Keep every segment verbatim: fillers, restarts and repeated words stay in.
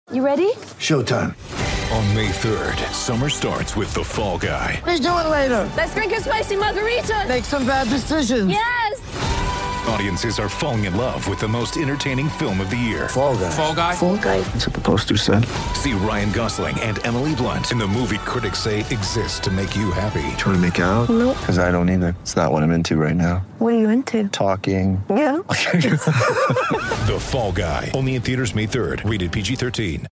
You ready? Showtime. On May third, summer starts with The Fall Guy. Let's do it later. Let's drink a spicy margarita. Make some bad decisions. Yes! Audiences are falling in love with the most entertaining film of the year. Fall Guy. Fall Guy. Fall Guy. That's what the poster said. See Ryan Gosling and Emily Blunt in the movie critics say exists to make you happy. Trying to make it out? Nope. Because I don't either. It's not what I'm into right now. What are you into? Talking. Yeah. The Fall Guy. Only in theaters May third. Rated P G thirteen.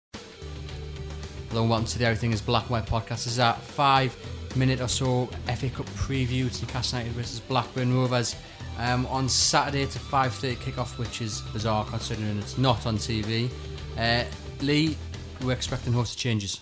Hello and welcome to the Everything is Black and White podcast. This is our five minute or so F A Cup preview to Newcastle United versus Blackburn Rovers um, on Saturday. It's a five thirty kickoff, which is bizarre considering it's not on T V. Uh, Lee, we're expecting host of changes.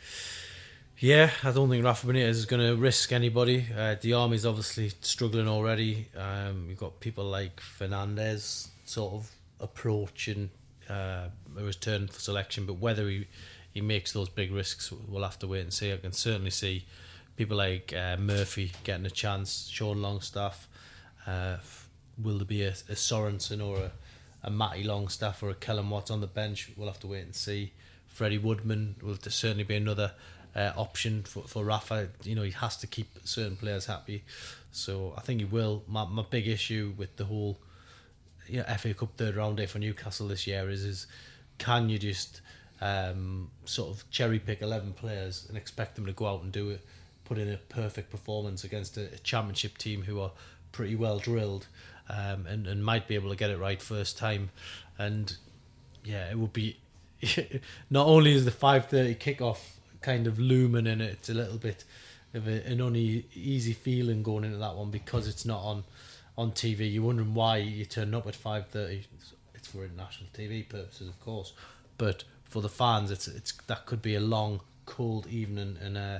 Yeah, I don't think Rafa Benitez is going to risk anybody. Uh, the Army's obviously struggling already. Um, you've got people like Fernandez sort of approaching uh, a return for selection, but whether he he makes those big risks, we'll have to wait and see. I can certainly see people like uh, Murphy getting a chance, Sean Longstaff. Uh, will there be a, a Sorensen or a, a Matty Longstaff or a Kellen Watts on the bench? We'll have to wait and see. Freddie Woodman will certainly be another uh, option for, for Rafa. You know, he has to keep certain players happy. So I think he will. My, my big issue with the whole you know, F A Cup third round day for Newcastle this year is, is can you just... Um, sort of cherry pick eleven players and expect them to go out and do it, put in a perfect performance against a, a championship team who are pretty well drilled um, and, and might be able to get it right first time. And yeah, it would be not only is the five thirty kickoff kind of looming in it, it's a little bit of a, an uneasy feeling going into that one because it's not on on T V. You're wondering why you turn up at five thirty. It's for international T V purposes, of course, but for the fans, it's it's that could be a long, cold evening, and uh,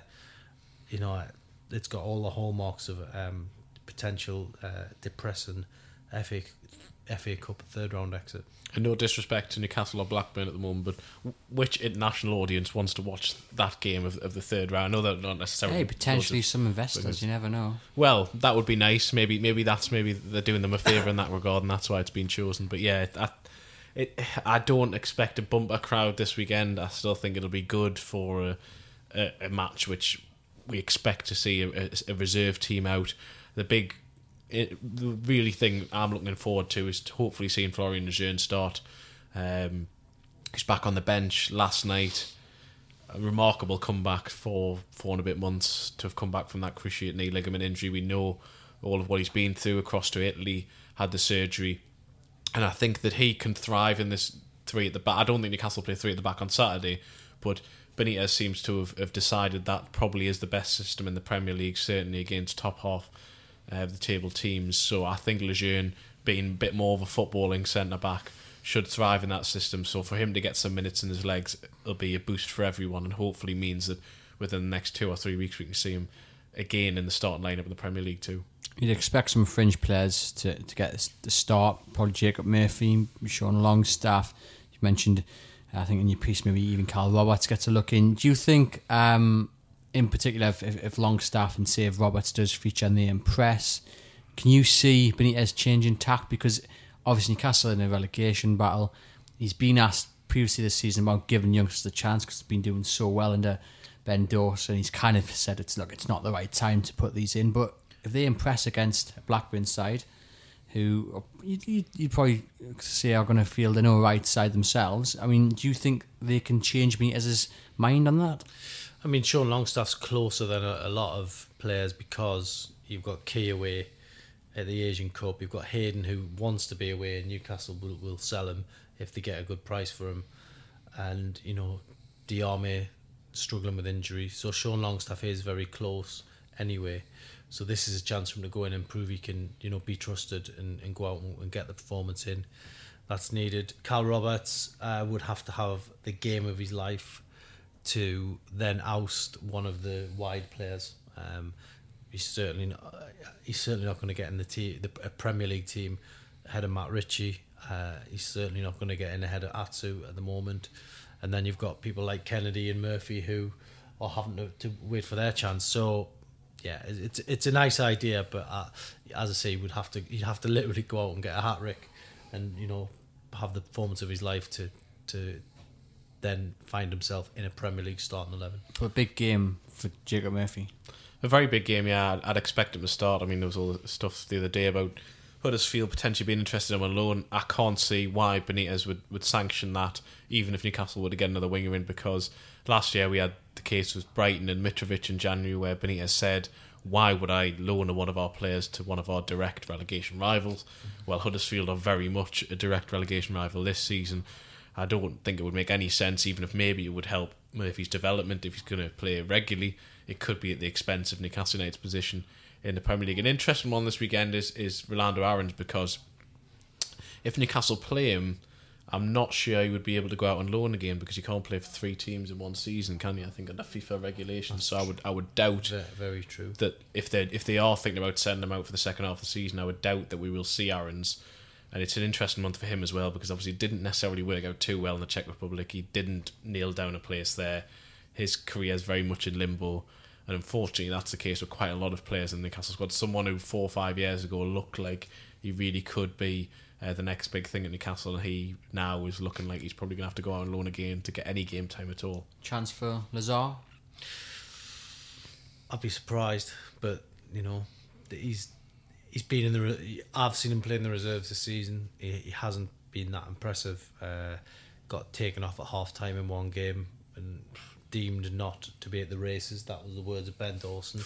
you know it's got all the hallmarks of um, potential uh, depressing F A F A Cup third round exit. And no disrespect to Newcastle or Blackburn at the moment, but which international audience wants to watch that game of, of the third round? I know that not necessarily. Hey, potentially some investors. Because, you never know. Well, that would be nice. Maybe maybe that's maybe they're doing them a favour in that regard, and that's why it's been chosen. But yeah, that. It, I don't expect a bumper crowd this weekend. I still think it'll be good for a, a, a match which we expect to see a, a reserve team out. The big, it, the really thing I'm looking forward to is to hopefully seeing Florian Lejeune start. Um, he's back on the bench last night. A remarkable comeback for four and a bit months to have come back from that cruciate knee ligament injury. We know all of what he's been through, across to Italy, had the surgery. And I think that he can thrive in this three at the back. I don't think Newcastle play three at the back on Saturday, but Benitez seems to have, have decided that probably is the best system in the Premier League, certainly against top half of the table teams. So I think Lejeune, being a bit more of a footballing centre-back, should thrive in that system. So for him to get some minutes in his legs, it'll be a boost for everyone, and hopefully means that within the next two or three weeks we can see him again in the starting lineup in the Premier League too. You'd expect some fringe players to, to get the start. Probably Jacob Murphy, Sean Longstaff. You mentioned, I think in your piece, maybe even Carl Roberts gets a look in. Do you think, um, in particular, if, if Longstaff and say if Roberts does feature and they impress, can you see Benitez changing tack? Because obviously Newcastle in a relegation battle. He's been asked previously this season about giving youngsters a chance because they've been doing so well under Ben Dawson. He's kind of said it's look, it's not the right time to put these in, but if they impress against a Blackburn side, who you'd, you'd probably say are going to feel the no right side themselves, I mean, do you think they can change Benitez's mind on that? I mean, Sean Longstaff's closer than a, a lot of players because you've got Key away at the Asian Cup, you've got Hayden who wants to be away, and Newcastle will, will sell him if they get a good price for him, and you know, Diarme struggling with injury, so Sean Longstaff is very close anyway. So this is a chance for him to go in and prove he can, you know, be trusted and, and go out and, and get the performance in that's needed. Carl Roberts uh, would have to have the game of his life to then oust one of the wide players. Um, he's certainly not, he's certainly not going to get in the, te- the a Premier League team ahead of Matt Ritchie. Uh, he's certainly not going to get in ahead of Atsu at the moment. And then you've got people like Kennedy and Murphy who are having to, to wait for their chance. So yeah, it's it's a nice idea, but uh, as I say, would have to you'd have to literally go out and get a hat trick, and you know have the performance of his life to to then find himself in a Premier League starting eleven. For a big game for Jacob Murphy. A very big game, yeah. I'd, I'd expect him to start. I mean, there was all the stuff the other day about Huddersfield potentially being interested in him on loan. I can't see why Benitez would, would sanction that, even if Newcastle were to get another winger in, because last year we had the case with Brighton and Mitrovic in January where Benitez said, why would I loan one of our players to one of our direct relegation rivals? Well, Huddersfield are very much a direct relegation rival this season. I don't think it would make any sense, even if maybe it would help Murphy's development if he's going to play regularly. It could be at the expense of Newcastle United's position in the Premier League. An interesting one this weekend is, is Rolando Aarons, because if Newcastle play him, I'm not sure he would be able to go out on loan again, because you can't play for three teams in one season, can you? I think under FIFA regulations. So I would I would doubt very, very true that if they if they are thinking about sending him out for the second half of the season, I would doubt that we will see Aarons. And it's an interesting month for him as well, because obviously it didn't necessarily work out too well in the Czech Republic. He didn't nail down a place there. His career is very much in limbo. And unfortunately, that's the case with quite a lot of players in the Newcastle squad. Someone who four or five years ago looked like he really could be uh, the next big thing at Newcastle, and he now is looking like he's probably going to have to go out on loan again to get any game time at all. Chance for Lazar? I'd be surprised, but you know, he's he's been in the. Re- I've seen him play in the reserves this season. He, he hasn't been that impressive. Uh, got taken off at half time in one game and deemed not to be at the races. That was the words of Ben Dawson.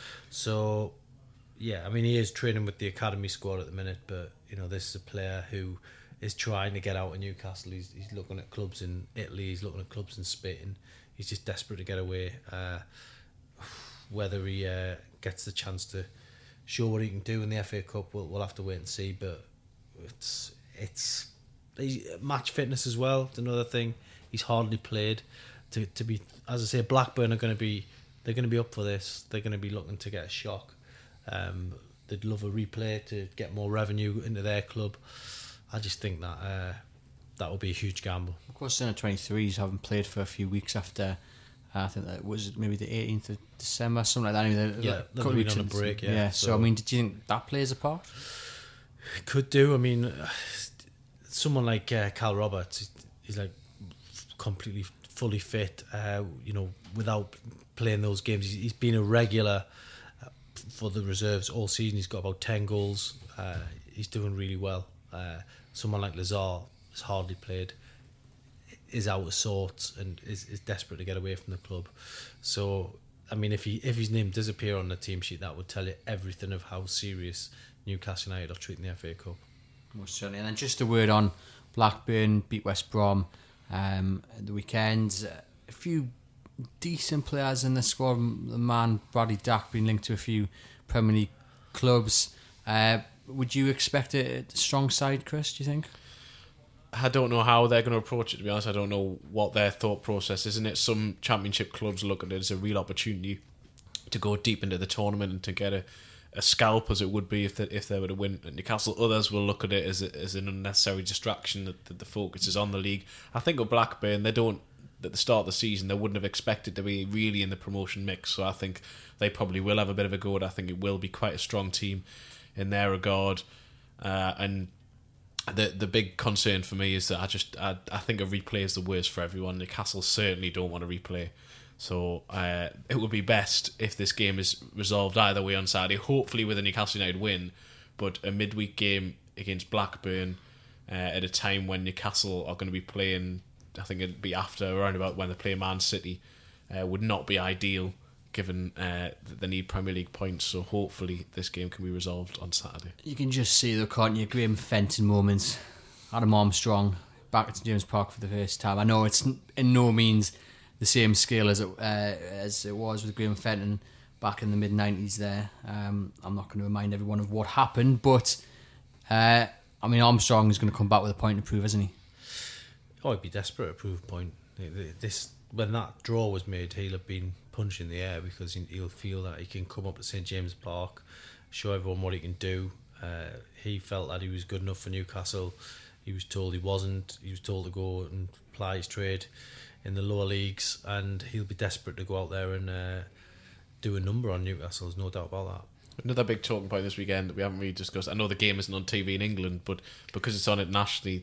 So, yeah, I mean, he is training with the academy squad at the minute, but you know, this is a player who is trying to get out of Newcastle. He's he's looking at clubs in Italy. He's looking at clubs in Spain. He's just desperate to get away. Uh, whether he uh, gets the chance to show what he can do in the F A Cup, we'll, we'll have to wait and see. But it's it's he's, match fitness as well. It's another thing. He's hardly played. To to be, as I say, Blackburn are going to be they're going to be up for this. They're going to be looking to get a shock. Um, they'd love a replay to get more revenue into their club. I just think that uh, that will be a huge gamble. Of course, under twenty-threes haven't played for a few weeks after. Uh, I think that was maybe the eighteenth of December, something like that. Anyway, yeah, like, they've been on a break. Yeah, yeah so, so I mean, did you think that plays a part? Could do. I mean, someone like uh, Cal Roberts, he's like completely fully fit. Uh, you know, without playing those games, he's, he's been a regular for the reserves all season. He's got about ten goals. Uh, he's doing really well. Uh, someone like Lazar has hardly played, is out of sorts, and is, is desperate to get away from the club. So, I mean, if he if his name does appear on the team sheet, that would tell you everything of how serious Newcastle United are treating the F A Cup. Most certainly. And then just a word on Blackburn beat West Brom um, at the weekend. A few decent players in the squad. The man Bradley Dack being linked to a few Premier League clubs. Uh, would you expect a strong side, Chris, do you think? I don't know how they're going to approach it, to be honest. I don't know what their thought process is. Isn't it some championship clubs look at it as a real opportunity to go deep into the tournament and to get a, a scalp, as it would be if they, if they were to win at Newcastle. Others will look at it as, a, as an unnecessary distraction, that, that the focus is on the league. I think with Blackburn, they don't, at the start of the season, they wouldn't have expected to be really in the promotion mix. So I think they probably will have a bit of a go at it. I think it will be quite a strong team in their regard. Uh, and the the big concern for me is that I just I, I think a replay is the worst for everyone. Newcastle certainly don't want to replay. So uh, it would be best if this game is resolved either way on Saturday, hopefully with a Newcastle United win, but a midweek game against Blackburn uh, at a time when Newcastle are going to be playing, I think it'd be after, around about when they play Man City, uh, would not be ideal given uh, that they need Premier League points. So hopefully this game can be resolved on Saturday. You can just see the, can't you, Graham Fenton moments. Adam Armstrong back at St James Park for the first time. I know it's in no means the same scale as it uh, as it was with Graham Fenton back in the mid nineties there. Um, I'm not going to remind everyone of what happened, but uh, I mean, Armstrong is going to come back with a point to prove, isn't he? Oh, he'd be desperate to prove a point. This, when that draw was made, he'll have been punching the air, because he'll feel that he can come up at St James Park, show everyone what he can do. Uh, he felt that he was good enough for Newcastle. He was told he wasn't. He was told to go and ply his trade in the lower leagues, and he'll be desperate to go out there and uh, do a number on Newcastle. There's no doubt about that. Another big talking point this weekend that we haven't really discussed. I know the game isn't on T V in England, but because it's on internationally,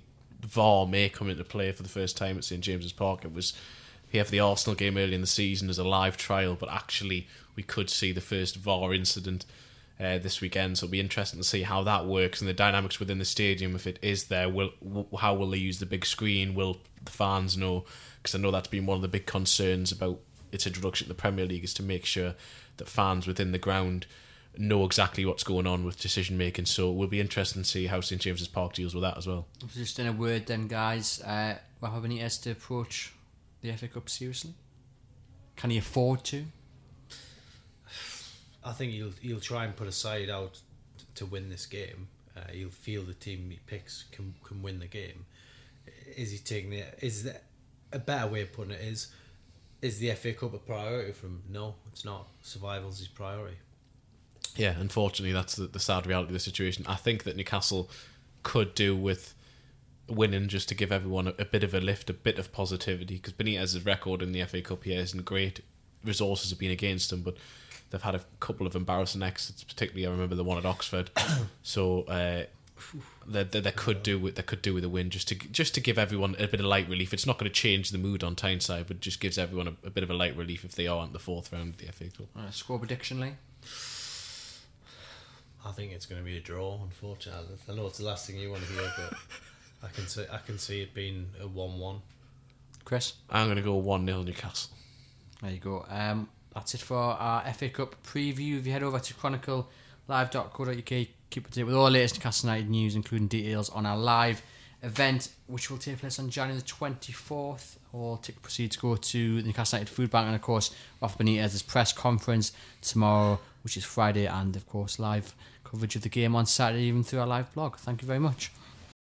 V A R may come into play for the first time at St James's Park. It was here for the Arsenal game early in the season as a live trial, but actually we could see the first V A R incident uh, this weekend. So it'll be interesting to see how that works and the dynamics within the stadium. If it is there, will how will they use the big screen? Will the fans know? Because I know that's been one of the big concerns about its introduction to the Premier League, is to make sure that fans within the ground know exactly what's going on with decision making. So it will be interesting to see how St James's Park deals with that as well. Just in a word then, guys, uh, Rafa Benitez to approach the F A Cup seriously? Can he afford to? I think he'll he'll try and put a side out t- to win this game. Uh, he'll feel the team he picks can can win the game. Is he taking it? Is that a better way of putting it? Is is the F A Cup a priority for him? No, it's not. Survival's his priority. Yeah, unfortunately, that's the, the sad reality of the situation. I think that Newcastle could do with winning just to give everyone a, a bit of a lift, a bit of positivity, because Benitez's record in the F A Cup here isn't great. Resources have been against him, but they've had a couple of embarrassing exits, particularly I remember the one at Oxford. So uh, they, they, they could do with they could do with a win just to just to give everyone a bit of light relief. It's not going to change the mood on Tyneside, but just gives everyone a, a bit of a light relief if they are in the fourth round of the F A Cup. Uh, score prediction, Lee? I think it's going to be a draw. Unfortunately, I know it's the last thing you want to hear, but I can see I can see it being a one-one. Chris? I'm going to go one nil Newcastle. There you go. Um, that's it for our F A Cup preview. If you head over to chronicle live dot co dot uk, keep up to date with all the latest Newcastle United news, including details on our live event, which will take place on January the twenty-fourth. All ticket proceeds go to the Newcastle United Food Bank, and of course Rafa Benitez's press conference tomorrow, which is Friday, and of course live coverage of the game on Saturday, even through our live blog. Thank you very much.